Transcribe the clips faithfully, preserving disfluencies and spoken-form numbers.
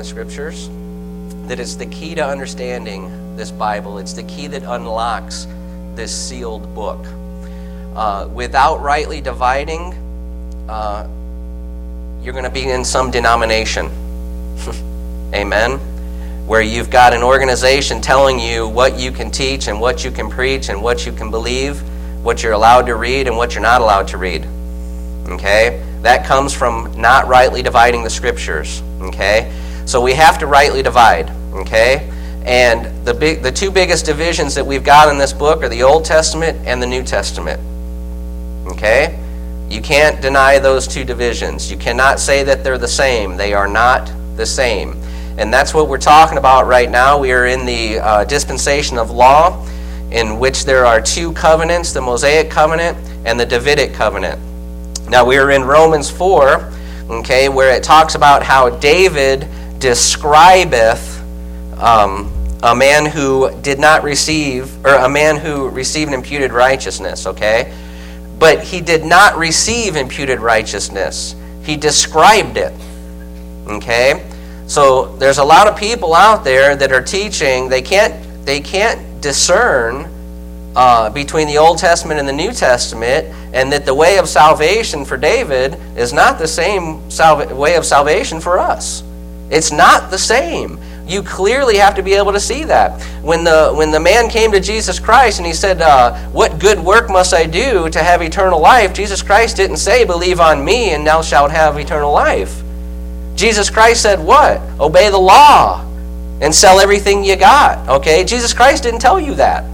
the Scriptures, that it's the key to understanding this Bible. It's the key that unlocks this sealed book. Uh, without rightly dividing, uh, you're going to be in some denomination. Amen? Where you've got an organization telling you what you can teach and what you can preach and what you can believe, what you're allowed to read and what you're not allowed to read. Okay? That comes from not rightly dividing the Scriptures. Okay? So we have to rightly divide. Okay? And the big, the two biggest divisions that we've got in this book are the Old Testament and the New Testament. Okay? You can't deny those two divisions. You cannot say that they're the same. They are not the same. And that's what we're talking about right now. We are in the uh, dispensation of law, in which there are two covenants, the Mosaic covenant and the Davidic covenant. Now we are in Romans four, okay, where it talks about how David describeth um, a man who did not receive, or a man who received imputed righteousness, okay? But he did not receive imputed righteousness. He described it, okay? So there's a lot of people out there that are teaching they can't they can't discern uh, between the Old Testament and the New Testament, and that the way of salvation for David is not the same salva- way of salvation for us. It's not the same. You clearly have to be able to see that. When the when the man came to Jesus Christ and he said, uh, what good work must I do to have eternal life? Jesus Christ didn't say, believe on me and thou shalt have eternal life. Jesus Christ said what? Obey the law and sell everything you got. Okay? Jesus Christ didn't tell you that.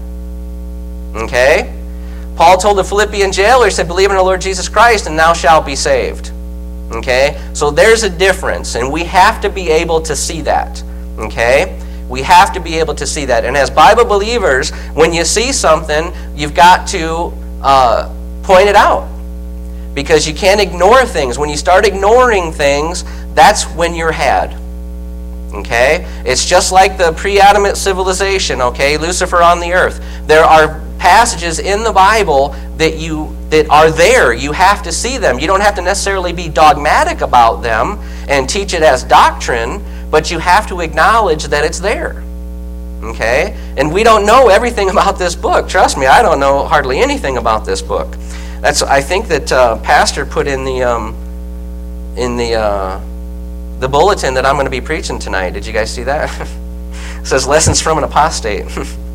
Okay? Paul told the Philippian jailer, he said, believe in the Lord Jesus Christ and thou shalt be saved. Okay? So there's a difference, and we have to be able to see that. Okay? We have to be able to see that. And as Bible believers, when you see something, you've got to uh, point it out. Because you can't ignore things. When you start ignoring things, that's when you're had. Okay? It's just like the pre-Adamite civilization, okay? Lucifer on the earth. There are passages in the Bible that you that are there. You have to see them. You don't have to necessarily be dogmatic about them and teach it as doctrine, but you have to acknowledge that it's there. Okay? And we don't know everything about this book. Trust me, I don't know hardly anything about this book. That's I think that uh, Pastor put in the um, in the uh, the bulletin that I'm going to be preaching tonight. Did you guys see that? It says lessons from an apostate.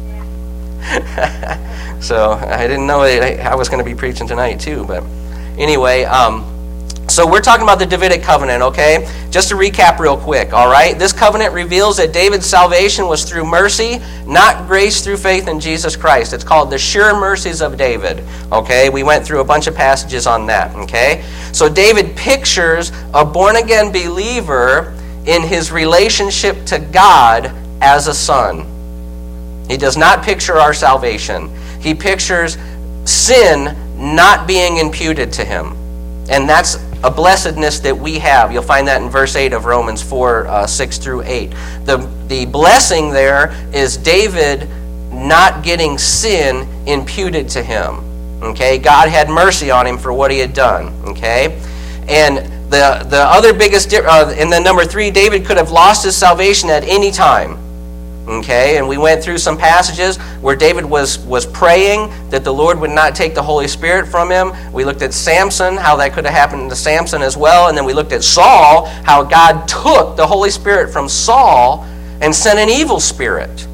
So I didn't know that I was going to be preaching tonight too. But anyway, um, so we're talking about the Davidic covenant, okay? Just to recap real quick, all right? This covenant reveals that David's salvation was through mercy, not grace through faith in Jesus Christ. It's called the sure mercies of David, okay? We went through a bunch of passages on that, okay? So David pictures a born-again believer in his relationship to God as a son. He does not picture our salvation. He pictures sin not being imputed to him. And that's a blessedness that we have. You'll find that in verse eight of Romans four, uh, six through eight. The, the blessing there is David not getting sin imputed to him. Okay? God had mercy on him for what he had done. Okay? And the, the other biggest, uh, and then number three, David could have lost his salvation at any time. Okay, and we went through some passages where David was, was praying that the Lord would not take the Holy Spirit from him. We looked at Samson, how that could have happened to Samson as well. And then we looked at Saul, how God took the Holy Spirit from Saul and sent an evil spirit.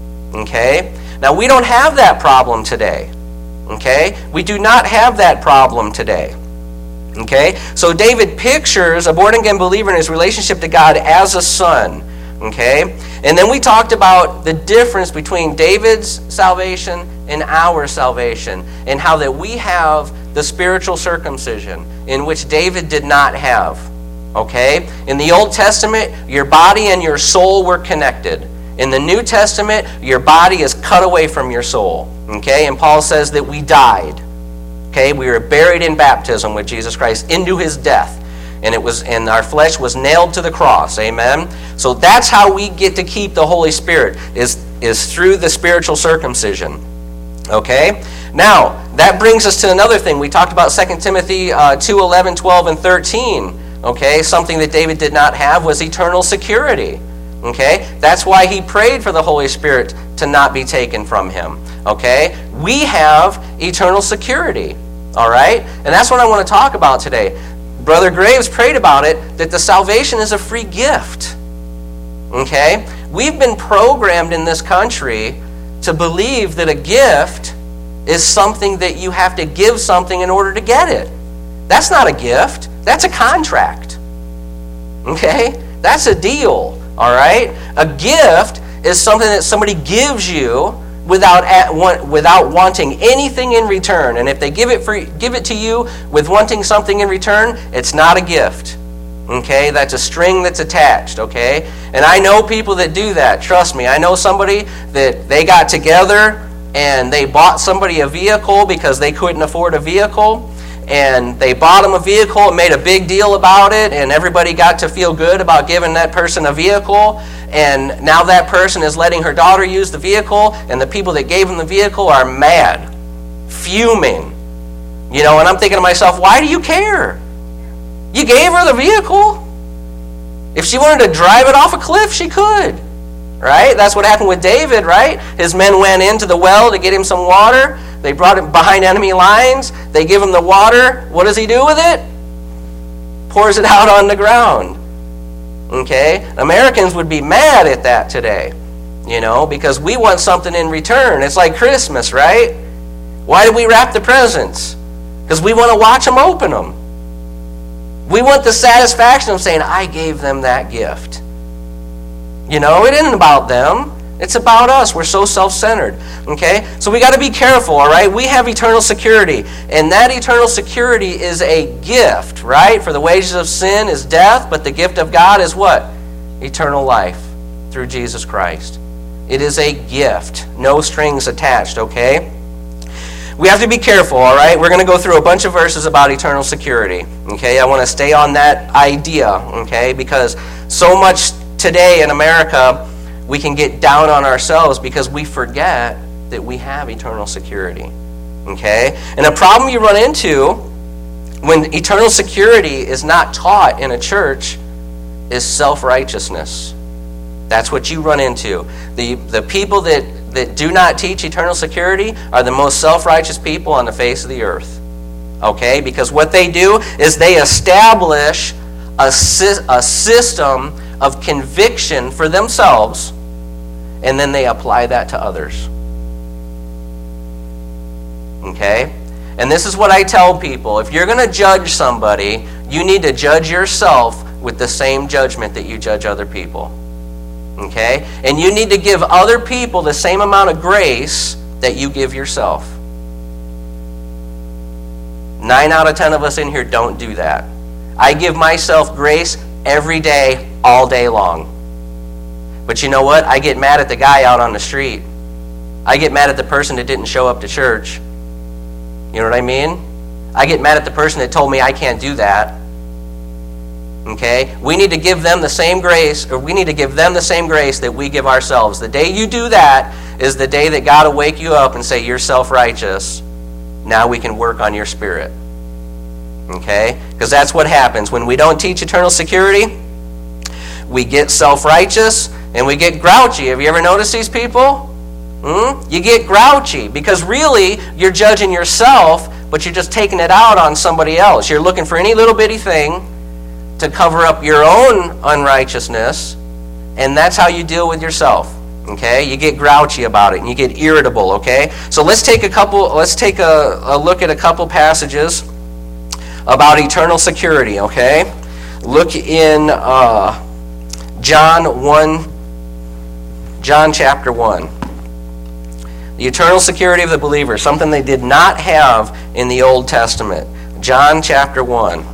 Okay, now we don't have that problem today. Okay, we do not have that problem today. Okay, so David pictures a born-again believer in his relationship to God as a son. Okay? And then we talked about the difference between David's salvation and our salvation, and how that we have the spiritual circumcision, in which David did not have. Okay? In the Old Testament, your body and your soul were connected. In the New Testament, your body is cut away from your soul. Okay? And Paul says that we died. Okay? We were buried in baptism with Jesus Christ into his death. And it was, and our flesh was nailed to the cross. Amen? So that's how we get to keep the Holy Spirit, is, is through the spiritual circumcision. Okay? Now, that brings us to another thing. We talked about Second Timothy uh, two, eleven, twelve, and thirteen. Okay, something that David did not have was eternal security. Okay, that's why he prayed for the Holy Spirit to not be taken from him. Okay, we have eternal security. All right, and that's what I want to talk about today. Brother Graves prayed about it, that the salvation is a free gift. Okay, we've been programmed in this country to believe that a gift is something that you have to give something in order to get it. That's not a gift. That's a contract. Okay, that's a deal. All right? A gift is something that somebody gives you without without wanting anything in return. And if they give it for give it to you with wanting something in return, it's not a gift. Okay? That's a string that's attached, okay? And I know people that do that. Trust me. I know somebody that they got together and they bought somebody a vehicle because they couldn't afford a vehicle. And they bought them a vehicle and made a big deal about it, and everybody got to feel good about giving that person a vehicle. And now that person is letting her daughter use the vehicle, and the people that gave them the vehicle are mad, fuming. You know, and I'm thinking to myself, why do you care? You gave her the vehicle. If she wanted to drive it off a cliff, she could. Right? That's what happened with David, right? His men went into the well to get him some water. They brought him behind enemy lines. They give him the water. What does he do with it? Pours it out on the ground. Okay? Americans would be mad at that today, you know, because we want something in return. It's like Christmas, right? Why do we wrap the presents? Because we want to watch them open them. We want the satisfaction of saying, I gave them that gift. You know, it isn't about them. It's about us. We're so self-centered. Okay? So we got to be careful, all right? We have eternal security. And that eternal security is a gift, right? For the wages of sin is death, but the gift of God is what? Eternal life through Jesus Christ. It is a gift. No strings attached, okay? We have to be careful, all right? We're going to go through a bunch of verses about eternal security. Okay? I want to stay on that idea, okay? Because so much today in America, we can get down on ourselves because we forget that we have eternal security. Okay? And a problem you run into when eternal security is not taught in a church is self-righteousness. That's what you run into. The, the people that, that do not teach eternal security are the most self-righteous people on the face of the earth. Okay? Because what they do is they establish a, a system of conviction for themselves, and then they apply that to others. Okay? And this is what I tell people. If you're going to judge somebody, you need to judge yourself with the same judgment that you judge other people. Okay? And you need to give other people the same amount of grace that you give yourself. Nine out of ten of us in here don't do that. I give myself grace every day, all day long. But you know what? I get mad at the guy out on the street. I get mad at the person that didn't show up to church. You know what I mean? I get mad at the person that told me I can't do that. Okay? We need to give them the same grace, or we need to give them the same grace that we give ourselves. The day you do that is the day that God will wake you up and say, you're self-righteous. Now we can work on your spirit. Okay? Because that's what happens. When we don't teach eternal security, we get self-righteous and we get grouchy. Have you ever noticed these people? Hmm? You get grouchy because really you're judging yourself, but you're just taking it out on somebody else. You're looking for any little bitty thing to cover up your own unrighteousness, and that's how you deal with yourself. Okay? You get grouchy about it and you get irritable, okay? So let's take a couple let's take a, a look at a couple passages about eternal security, okay? Look in uh, John one, John chapter one. The eternal security of the believer, something they did not have in the Old Testament. John chapter one.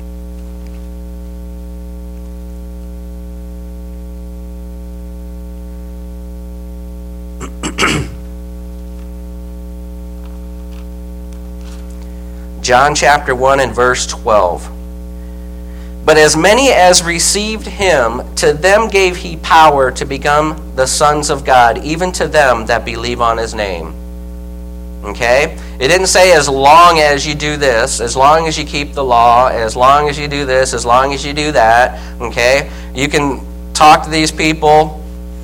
John chapter one and verse twelve. But as many as received him, to them gave he power to become the sons of God, even to them that believe on his name. Okay? It didn't say as long as you do this, as long as you keep the law, as long as you do this, as long as you do that. Okay? You can talk to these people.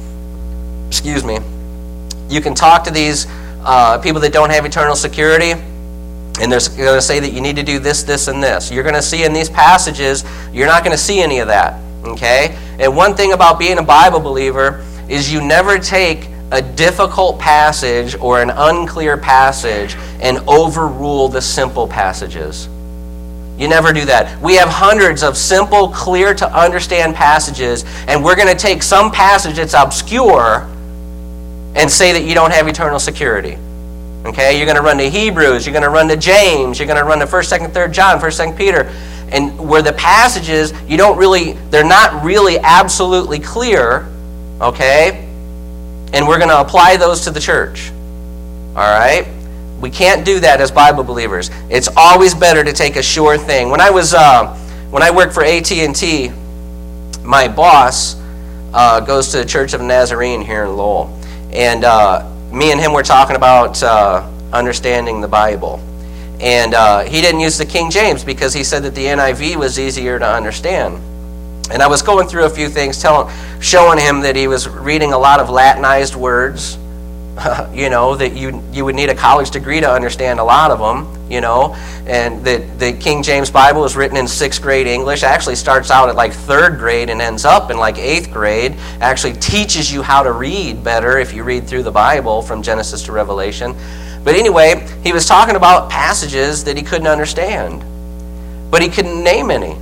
Excuse me. You can talk to these uh, people that don't have eternal security, and they're going to say that you need to do this, this, and this. You're going to see in these passages, you're not going to see any of that. Okay? And one thing about being a Bible believer is you never take a difficult passage or an unclear passage and overrule the simple passages. You never do that. We have hundreds of simple, clear to understand passages, and we're going to take some passage that's obscure and say that you don't have eternal security. Okay? You're going to run to Hebrews, you're going to run to James, you're going to run to first, second, third John, first, second Peter, and where the passages, you don't really, they're not really absolutely clear, okay? And we're going to apply those to the church. All right? We can't do that as Bible believers. It's always better to take a sure thing. When I was, uh, when I worked for A T and T, my boss uh, goes to the Church of the Nazarene here in Lowell. And uh, me and him were talking about uh, understanding the Bible. And uh, he didn't use the King James because he said that the N I V was easier to understand. And I was going through a few things, telling, showing him that he was reading a lot of Latinized words, you know, that you you would need a college degree to understand a lot of them, you know, and that the King James Bible was written in sixth grade English. It actually starts out at like third grade and ends up in like eighth grade. It actually teaches you how to read better if you read through the Bible from Genesis to Revelation. But anyway, he was talking about passages that he couldn't understand, but he couldn't name any.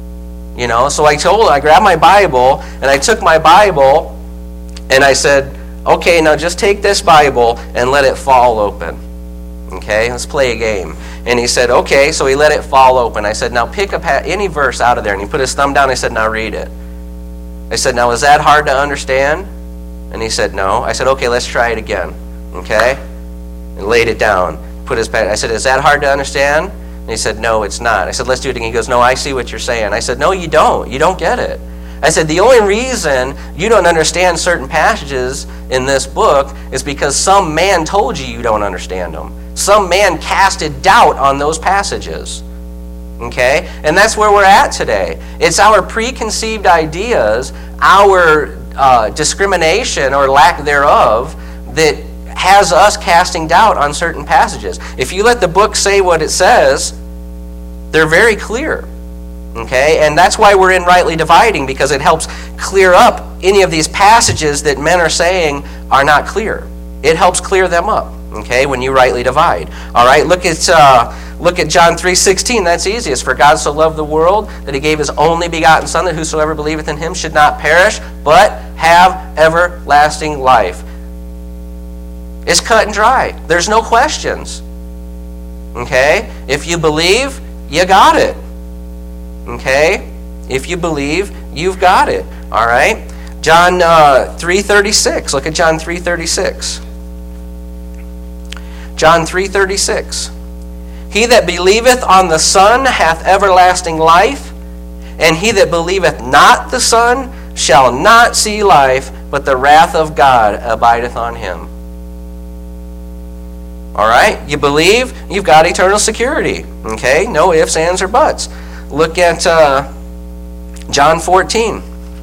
You know, so I told, I grabbed my Bible, and I took my Bible, and I said, okay, now just take this Bible and let it fall open. Okay, let's play a game. And he said, okay, so he let it fall open. I said, now pick up any verse out of there. And he put his thumb down, I said, now read it. I said, now is that hard to understand? And he said, no. I said, okay, let's try it again. Okay? And laid it down. Put his pen. I said, is that hard to understand? And he said, no, it's not. I said, let's do it again. He goes, no, I see what you're saying. I said, no, you don't. You don't get it. I said, the only reason you don't understand certain passages in this book is because some man told you you don't understand them. Some man casted doubt on those passages. Okay? And that's where we're at today. It's our preconceived ideas, our uh, discrimination or lack thereof that has us casting doubt on certain passages. If you let the book say what it says, they're very clear. Okay? And that's why we're in rightly dividing, because it helps clear up any of these passages that men are saying are not clear. It helps clear them up, okay, when you rightly divide. All right, look at uh, look at John three sixteen. That's easiest. For God so loved the world that he gave his only begotten Son, that whosoever believeth in him should not perish, but have everlasting life. It's cut and dry. There's no questions. Okay? If you believe, you got it. Okay? If you believe, you've got it. All right? John uh, three thirty-six. Look at John three thirty-six. John three thirty-six. He that believeth on the Son hath everlasting life, and he that believeth not the Son shall not see life, but the wrath of God abideth on him. All right? You believe, you've got eternal security. Okay? No ifs, ands, or buts. Look at uh, John fourteen.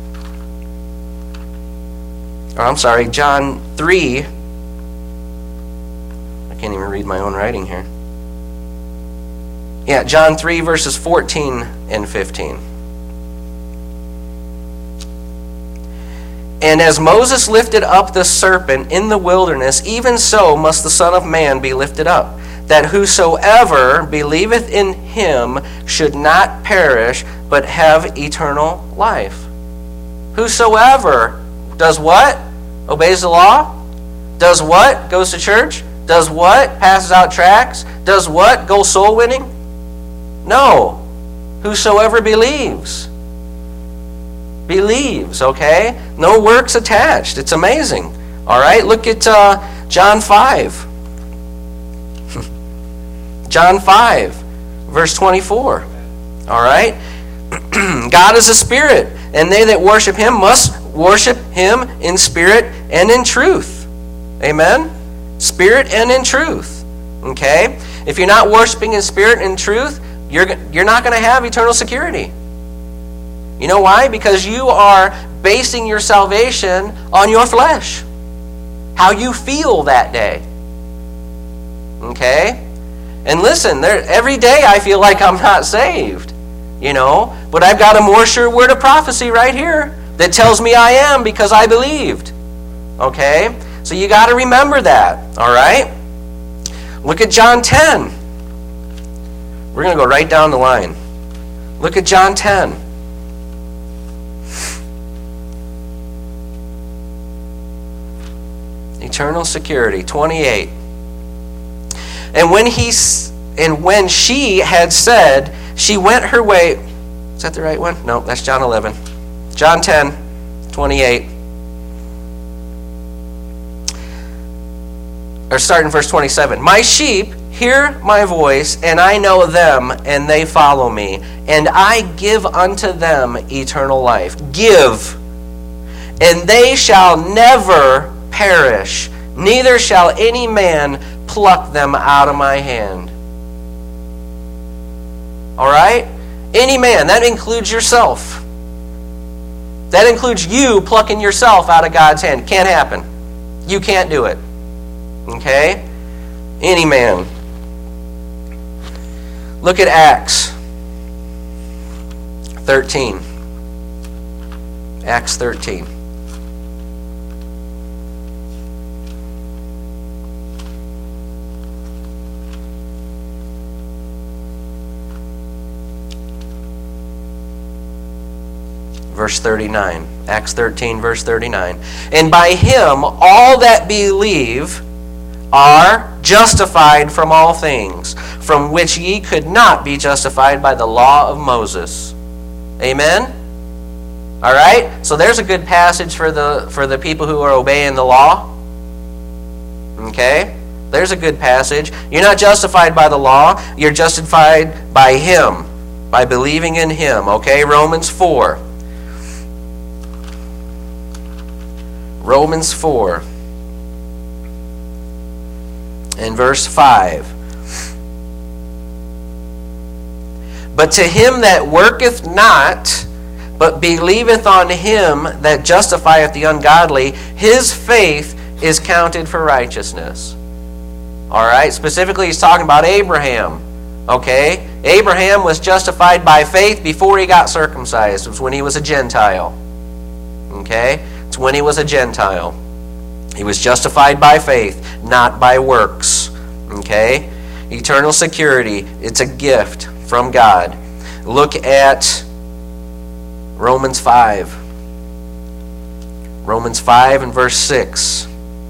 Or I'm sorry, John three. I can't even read my own writing here. Yeah, John three, verses fourteen and fifteen. And as Moses lifted up the serpent in the wilderness, even so must the Son of Man be lifted up, that whosoever believeth in him should not perish, but have eternal life. Whosoever does what? Obeys the law? Does what? Goes to church? Does what? Passes out tracts? Does what? Goes soul winning? No. Whosoever believes. Believes, okay? No works attached. It's amazing. All right, look at uh, John five. John five, verse twenty-four. All right? God is a spirit, and they that worship him must worship him in spirit and in truth. Amen? Spirit and in truth. Okay? If you're not worshiping in spirit and truth, you're, you're not going to have eternal security. You know why? Because you are basing your salvation on your flesh. How you feel that day. Okay? And listen, there, every day I feel like I'm not saved. You know? But I've got a more sure word of prophecy right here that tells me I am because I believed. Okay? So you got to remember that. All right? Look at John ten. We're going to go right down the line. Look at John ten. Eternal security, twenty-eight. And when he and when she had said, she went her way. Is that the right one? No, that's John eleven. John ten, twenty-eight. Or start in verse twenty-seven. My sheep hear my voice, and I know them, and they follow me. And I give unto them eternal life. Give. And they shall never perish, neither shall any man pluck them out of my hand. All right? Any man, that includes yourself. That includes you plucking yourself out of God's hand. Can't happen. You can't do it. Okay? Any man. Look at Acts thirteen. Acts thirteen. Verse thirty-nine. Acts thirteen, verse thirty-nine. And by him all that believe are justified from all things, from which ye could not be justified by the law of Moses. Amen? All right? So there's a good passage for the for the people who are obeying the law. Okay? There's a good passage. You're not justified by the law. You're justified by him, by believing in him. Okay? Romans four. Romans four. In verse five. But to him that worketh not, but believeth on him that justifieth the ungodly, his faith is counted for righteousness. All right? Specifically, he's talking about Abraham. Okay? Abraham was justified by faith before he got circumcised. It was when he was a Gentile. Okay? It's when he was a Gentile. He was justified by faith, not by works. Okay? Eternal security, it's a gift from God. Look at Romans five. Romans five and verse six.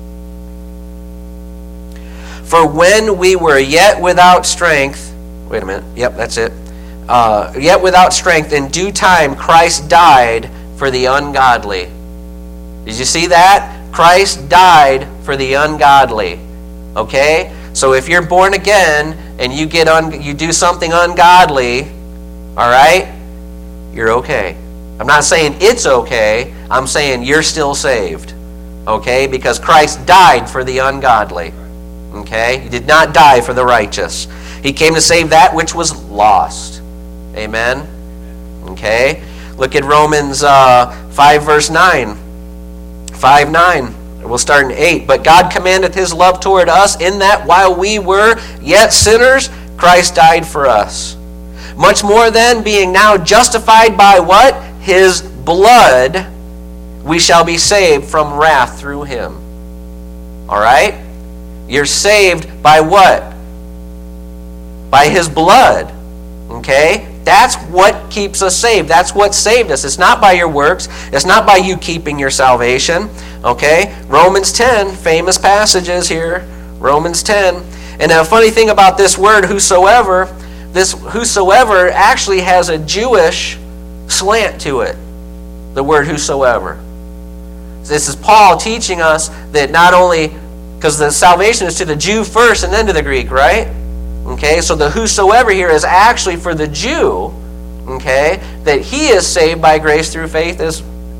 For when we were yet without strength, wait a minute, yep, that's it. Uh, yet without strength, in due time Christ died for the ungodly. Did you see that? Christ died for the ungodly. Okay? So if you're born again and you get un- you do something ungodly, all right, you're okay. I'm not saying it's okay. I'm saying you're still saved. Okay? Because Christ died for the ungodly. Okay? He did not die for the righteous. He came to save that which was lost. Amen? Okay? Look at Romans uh, five verse nine. five nine. We'll start in eight. But God commandeth his love toward us in that while we were yet sinners, Christ died for us. Much more then, being now justified by what? His blood, we shall be saved from wrath through him. All right? You're saved by what? By his blood. Okay? That's what keeps us saved. That's what saved us. It's not by your works. It's not by you keeping your salvation. Okay? Romans ten, famous passages here. Romans ten. And a funny thing about this word, whosoever, this whosoever actually has a Jewish slant to it. The word whosoever. This is Paul teaching us that not only, because the salvation is to the Jew first and then to the Greek, right? Okay, so the whosoever here is actually for the Jew, okay, that he is saved by grace through faith as,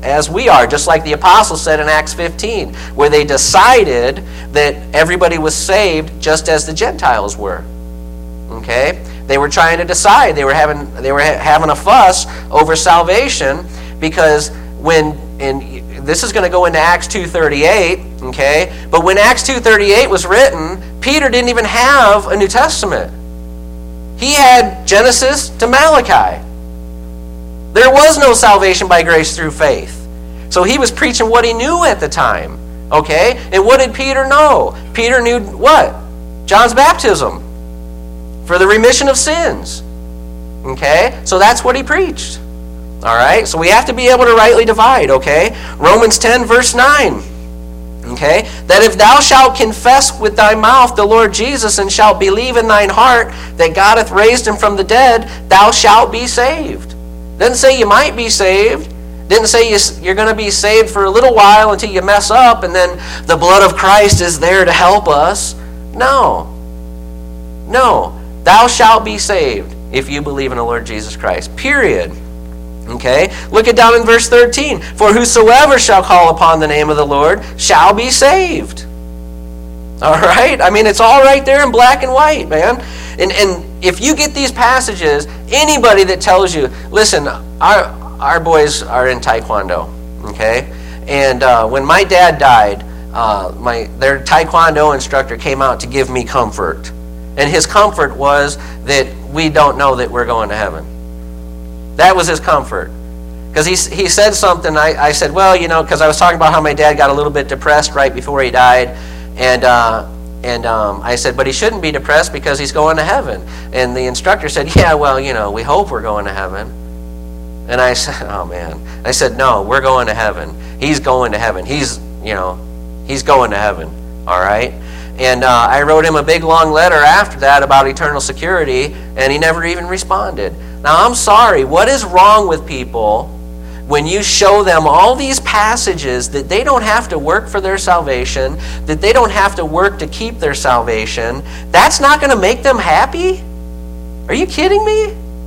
as we are, just like the apostles said in Acts fifteen, where they decided that everybody was saved just as the Gentiles were. Okay? They were trying to decide. They were having they were ha- having a fuss over salvation, because when, and this is going to go into Acts two thirty-eight, okay? But when Acts two thirty-eight was written, Peter didn't even have a New Testament. He had Genesis to Malachi. There was no salvation by grace through faith. So he was preaching what he knew at the time, okay? And what did Peter know? Peter knew what? John's baptism for the remission of sins, okay? So that's what he preached, all right? So we have to be able to rightly divide, okay? Romans ten, verse nine. Okay, that if thou shalt confess with thy mouth the Lord Jesus, and shalt believe in thine heart that God hath raised him from the dead, thou shalt be saved. Didn't say you might be saved. Didn't say you're going to be saved for a little while until you mess up, and then the blood of Christ is there to help us. No. No. Thou shalt be saved if you believe in the Lord Jesus Christ. Period. Okay, look at down in verse thirteen. For whosoever shall call upon the name of the Lord shall be saved. All right? I mean, it's all right there in black and white, man. And and if you get these passages, anybody that tells you, listen, our our boys are in Taekwondo, okay? And uh, when my dad died, uh, my their Taekwondo instructor came out to give me comfort. And his comfort was that we don't know that we're going to heaven. That was his comfort. Because he, he said something, I, I said, well, you know, because I was talking about how my dad got a little bit depressed right before he died. And uh, and um, I said, but he shouldn't be depressed because he's going to heaven. And the instructor said, yeah, well, you know, we hope we're going to heaven. And I said, oh, man. I said, no, we're going to heaven. He's going to heaven. He's, you know, he's going to heaven. All right? And uh, I wrote him a big, long letter after that about eternal security, and he never even responded. Now, I'm sorry. What is wrong with people when you show them all these passages that they don't have to work for their salvation, that they don't have to work to keep their salvation? That's not going to make them happy? Are you kidding me?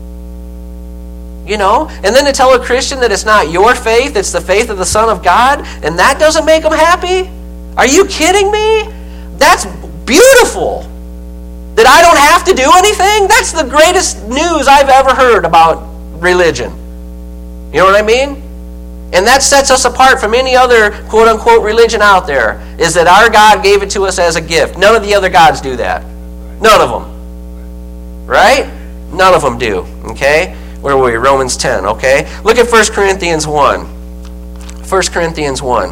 You know? And then to tell a Christian that it's not your faith, it's the faith of the Son of God, and that doesn't make them happy? Are you kidding me? That's beautiful. That I don't have to do anything? That's the greatest news I've ever heard about religion. You know what I mean? And that sets us apart from any other quote-unquote religion out there, is that our God gave it to us as a gift. None of the other gods do that. None of them. Right? None of them do. Okay? Where were we? Romans ten. Okay? Look at First Corinthians one. First Corinthians one.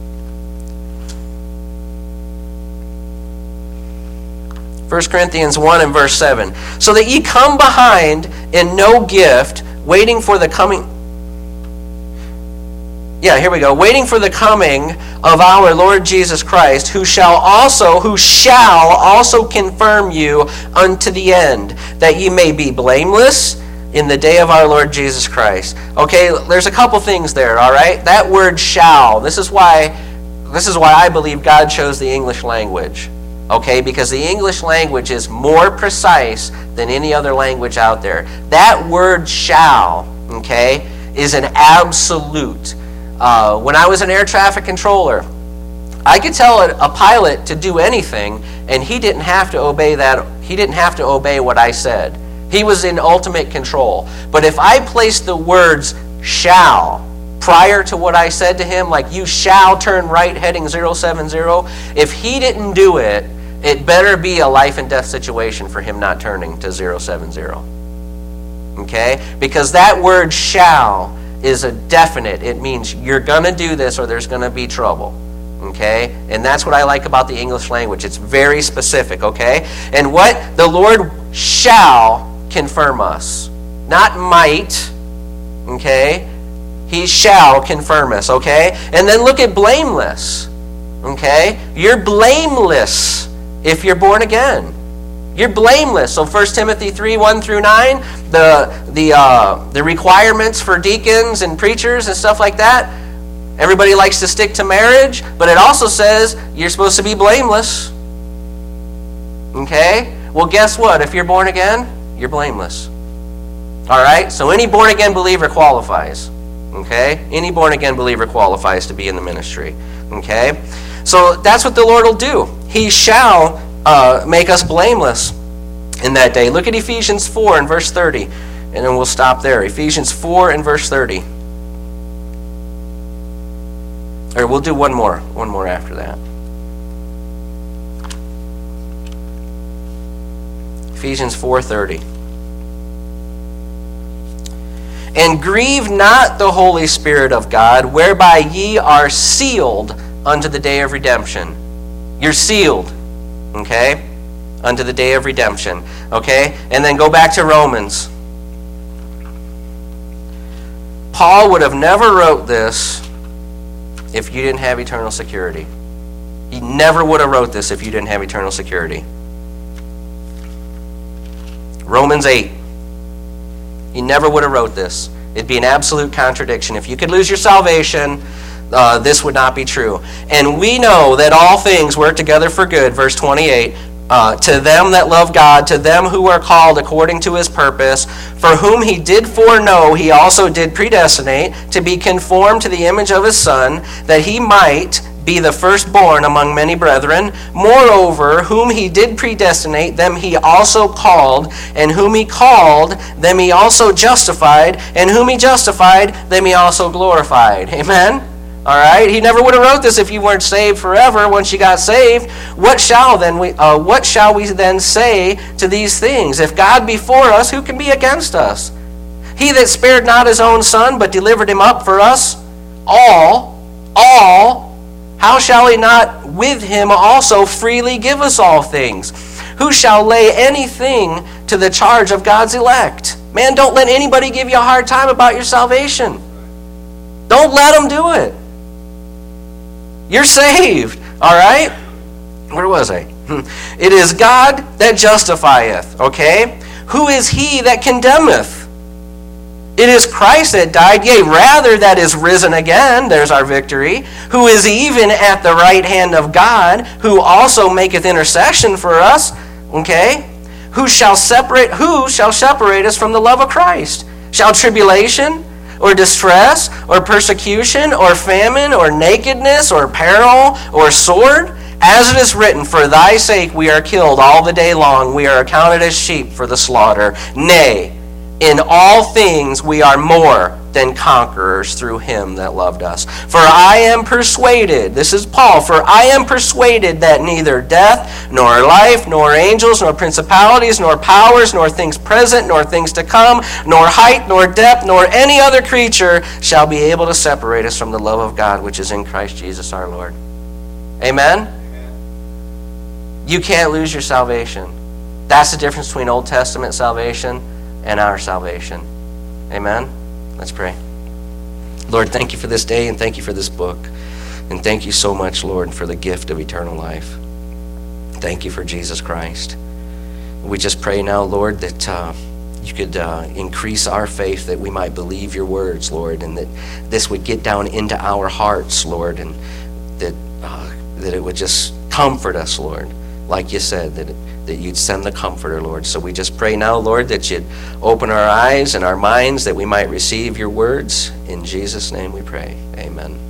First Corinthians one and verse seven. So that ye come behind in no gift, waiting for the coming... Yeah, here we go. Waiting for the coming of our Lord Jesus Christ, who shall also, who shall also confirm you unto the end, that ye may be blameless in the day of our Lord Jesus Christ. Okay, there's a couple things there, all right? That word shall, this is why, this is why I believe God chose the English language. Okay, because the English language is more precise than any other language out there. That word shall, okay, is an absolute. Uh, when I was an air traffic controller, I could tell a, a pilot to do anything, and he didn't have to obey that. He didn't have to obey what I said. He was in ultimate control. But if I placed the words shall prior to what I said to him, like you shall turn right heading zero seven zero, if he didn't do it, it better be a life and death situation for him not turning to zero seven zero. Okay? Because that word shall is a definite. It means you're going to do this or there's going to be trouble. Okay? And that's what I like about the English language. It's very specific. Okay? And what? The Lord shall confirm us. Not might. Okay? He shall confirm us. Okay? And then look at blameless. Okay? You're blameless if you're born again. You're blameless. So First Timothy three, one through nine, the the uh, the requirements for deacons and preachers and stuff like that, everybody likes to stick to marriage, but it also says you're supposed to be blameless. Okay? Well, guess what? If you're born again, you're blameless. All right? So any born again believer qualifies. Okay? Any born-again believer qualifies to be in the ministry. Okay? So that's what the Lord will do. He shall uh, make us blameless in that day. Look at Ephesians four and verse thirty, and then we'll stop there. Ephesians four and verse thirty. Or we'll do one more, one more after that. Ephesians four thirty. And grieve not the Holy Spirit of God, whereby ye are sealed unto the day of redemption. You're sealed, okay? Unto the day of redemption, okay? And then go back to Romans. Paul would have never wrote this if you didn't have eternal security. He never would have wrote this if you didn't have eternal security. Romans eight. He never would have wrote this. It'd be an absolute contradiction. If you could lose your salvation, uh, this would not be true. And we know that all things work together for good, verse twenty-eight, uh, to them that love God, to them who are called according to his purpose, for whom he did foreknow, he also did predestinate to be conformed to the image of his Son, that he might be the firstborn among many brethren. Moreover, whom he did predestinate, them he also called, and whom he called, them he also justified, and whom he justified, them he also glorified. Amen? All right? He never would have wrote this if you weren't saved forever once you got saved. What shall then we uh, what shall we then say to these things? If God be for us, who can be against us? He that spared not his own Son, but delivered him up for us all, all, how shall he not with him also freely give us all things? Who shall lay anything to the charge of God's elect? Man, don't let anybody give you a hard time about your salvation. Don't let them do it. You're saved, all right? Where was I? It is God that justifieth, okay? Who is he that condemneth? It is Christ that died, yea, rather that is risen again, there's our victory, who is even at the right hand of God, who also maketh intercession for us, okay? Who shall separate, who shall separate us from the love of Christ? Shall tribulation, or distress, or persecution, or famine, or nakedness, or peril, or sword? As it is written, for thy sake we are killed all the day long, we are accounted as sheep for the slaughter. Nay, in all things we are more than conquerors through him that loved us. For I am persuaded, this is Paul, for I am persuaded that neither death, nor life, nor angels, nor principalities, nor powers, nor things present, nor things to come, nor height, nor depth, nor any other creature shall be able to separate us from the love of God which is in Christ Jesus our Lord. Amen? You can't lose your salvation. That's the difference between Old Testament salvation and our salvation. Amen? Let's pray. Lord, thank you for this day and thank you for this book. And thank you so much, Lord, for the gift of eternal life. Thank you for Jesus Christ. We just pray now, Lord, that uh, you could uh, increase our faith, that we might believe your words, Lord, and that this would get down into our hearts, Lord, and that uh, that it would just comfort us, Lord, like you said, that it, that you'd send the Comforter, Lord. So we just pray now, Lord, that you'd open our eyes and our minds that we might receive your words. In Jesus' name we pray. Amen.